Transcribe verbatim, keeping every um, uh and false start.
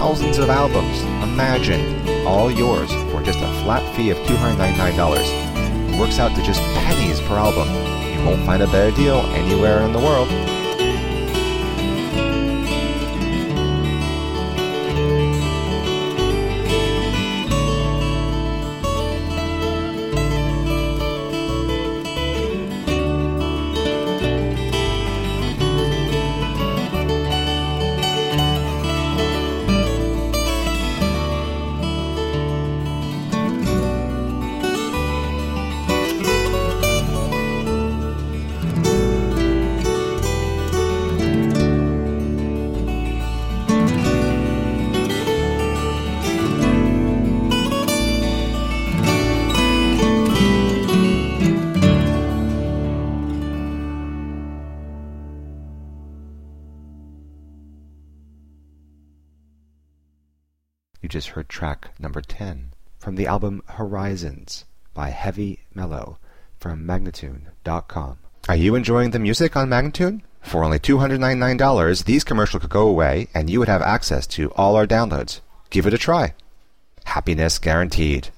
thousands of albums. Imagine, all yours for just a flat fee of two hundred ninety-nine dollars. It works out to just pennies per album. You won't find a better deal anywhere in the world. You just heard track number ten from the album Horizons by Heavy Mellow from Magnatune dot com. Are you enjoying the music on Magnatune? For only two hundred ninety-nine dollars, these commercials could go away and you would have access to all our downloads. Give it a try. Happiness guaranteed.